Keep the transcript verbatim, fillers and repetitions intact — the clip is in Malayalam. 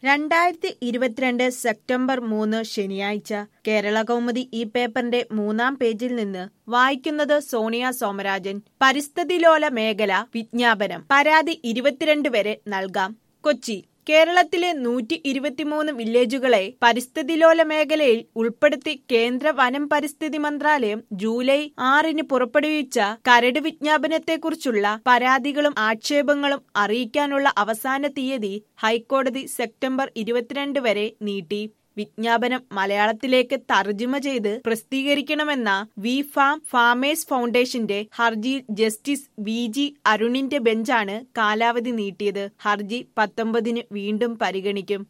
രണ്ടായിരത്തി ഇരുപത്തിരണ്ട് സെപ്റ്റംബർ മൂന്ന് ശനിയാഴ്ച കേരളകൗമുദി ഈ പേപ്പറിന്റെ മൂന്നാം പേജിൽ നിന്ന് വായിക്കുന്നത് സോണിയ സോമരാജൻ. പരിസ്ഥിതിലോല മേഖല വിജ്ഞാപനം പരാതി ഇരുപത്തിരണ്ട് വരെ നൽകാം. കൊച്ചി കേരളത്തിലെ നൂറ്റി ഇരുപത്തിമൂന്ന് വില്ലേജുകളെ പരിസ്ഥിതിലോല മേഖലയിൽ ഉൾപ്പെടുത്തി കേന്ദ്ര വനം പരിസ്ഥിതി മന്ത്രാലയം ജൂലൈ ആറിന് പുറപ്പെടുവിച്ച കരട് വിജ്ഞാപനത്തെക്കുറിച്ചുള്ള പരാതികളും ആക്ഷേപങ്ങളും അറിയിക്കാനുള്ള അവസാന തീയതി ഹൈക്കോടതി സെപ്റ്റംബർ ഇരുപത്തിരണ്ട് വരെ നീട്ടി. വിജ്ഞാപനം മലയാളത്തിലേക്ക് തർജ്ജിമ ചെയ്ത് പ്രസിദ്ധീകരിക്കണമെന്ന വി ഫാം ഫാമേഴ്സ് ഫൗണ്ടേഷന്റെ ഹർജിയിൽ ജസ്റ്റിസ് വി ജി അരുണിന്റെ ബെഞ്ചാണ് കാലാവധി നീട്ടിയത്. ഹർജി പത്തൊമ്പതിന് വീണ്ടും പരിഗണിക്കും.